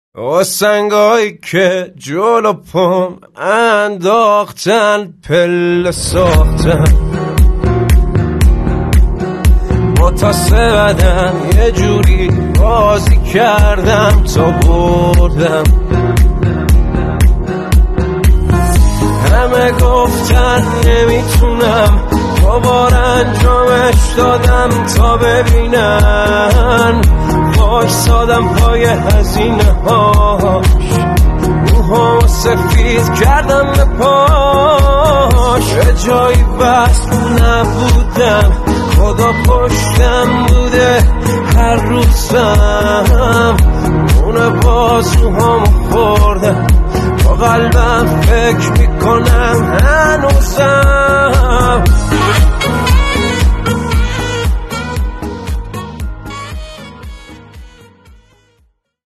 و سنگایی که جلو پام انداختن پله ساختن با تا بدن یه جوری بازی کردم تا بردم. همه گفتن نمیتونم دوباره انجامش دادم تا ببینن وایسادم پای هزینه هاش موهامو سفید کردم به پاش به جایی بس نبودم خدا پشتم بوده هر روزم اون بازوهامو خوردم با قلبم فکر میکنم هنوزم